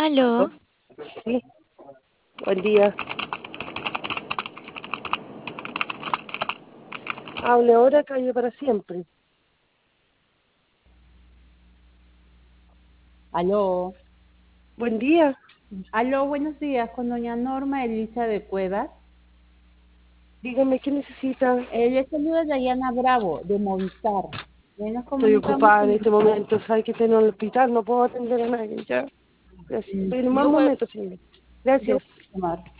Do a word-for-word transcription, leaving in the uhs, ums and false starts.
Aló, Sí, buen día. Hable ahora, calle para siempre. Aló, Buen día. aló, buenos días, con doña Norma Elisa de Cuevas. Dígame qué necesita. Eh, le saluda Dayana Bravo, de Movistar. Eh, nos Estoy comunicamos ocupada en con... este momento. Sabe que estoy en el hospital, no puedo atender a nadie ya. Gracias. Mm, Pero en más Yo voy, momentos, señor. yo voy Gracias. a llamar.